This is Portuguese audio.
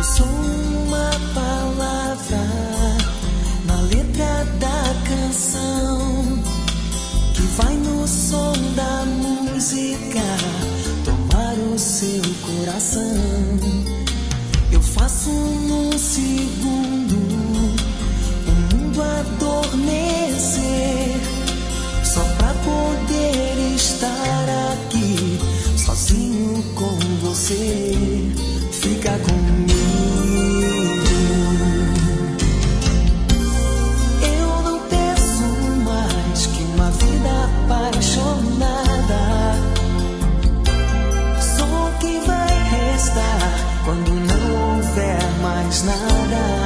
Eu sou uma palavra na letra da canção que vai no som da música tomar o seu coração. Eu faço num segundo o mundo adormecer, só pra poder estar aqui sozinho com você. Fica comigo. Eu não peço mais que uma vida apaixonada. Só o que vai restar quando não houver mais nada.